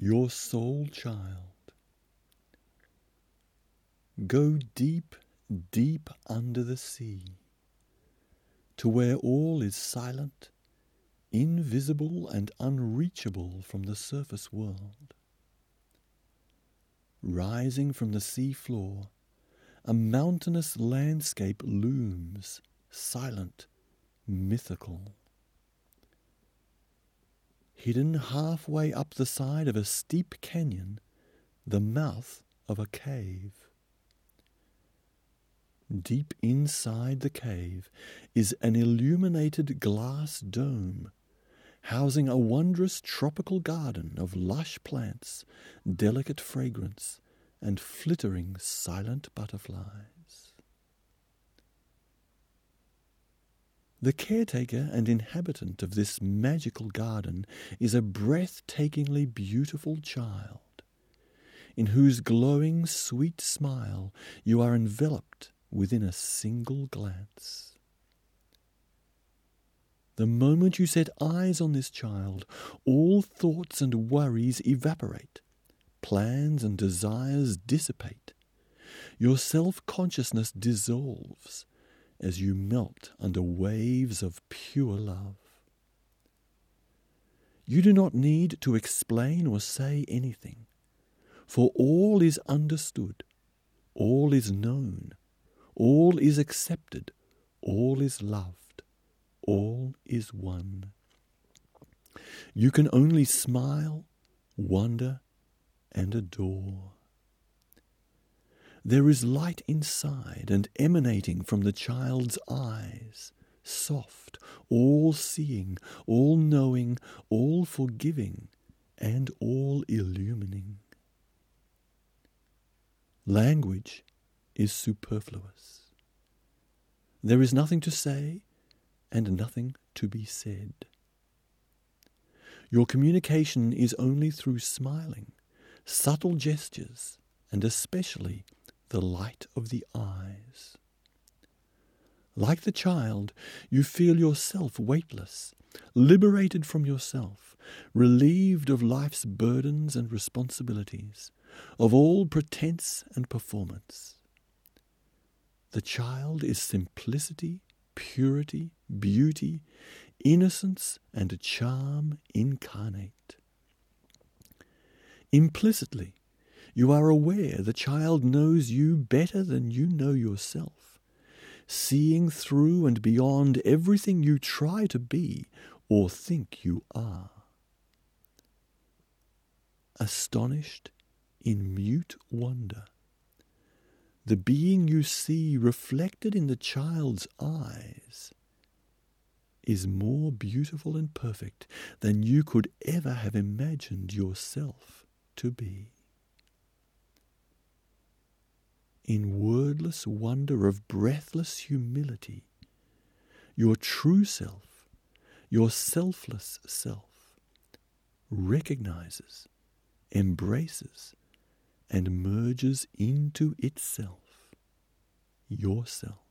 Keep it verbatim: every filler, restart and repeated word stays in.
your soul child. Go deep, deep under the sea, to where all is silent, invisible and unreachable from the surface world. Rising from the sea floor, a mountainous landscape looms, silent, mythical. Hidden halfway up the side of a steep canyon, the mouth of a cave. Deep inside the cave is an illuminated glass dome, housing a wondrous tropical garden of lush plants, delicate fragrance, and flittering silent butterflies. The caretaker and inhabitant of this magical garden is a breathtakingly beautiful child, in whose glowing, sweet smile you are enveloped within a single glance. The moment you set eyes on this child, all thoughts and worries evaporate, plans and desires dissipate. Your self-consciousness dissolves as you melt under waves of pure love. You do not need to explain or say anything, for all is understood, all is known, all is accepted, all is loved, all is one. You can only smile, wonder, and adore. There is light inside and emanating from the child's eyes, soft, all-seeing, all-knowing, all-forgiving, and all-illumining. Language is superfluous. There is nothing to say and nothing to be said. Your communication is only through smiling, subtle gestures, and especially the light of the eyes. Like the child, you feel yourself weightless, liberated from yourself, relieved of life's burdens and responsibilities, of all pretense and performance. The child is simplicity, purity, beauty, innocence, and charm incarnate. Implicitly, you are aware the child knows you better than you know yourself, seeing through and beyond everything you try to be or think you are. Astonished in mute wonder, the being you see reflected in the child's eyes is more beautiful and perfect than you could ever have imagined yourself to be. In wordless wonder of breathless humility, your true self, your selfless self, recognizes, embraces, and merges into itself, yourself.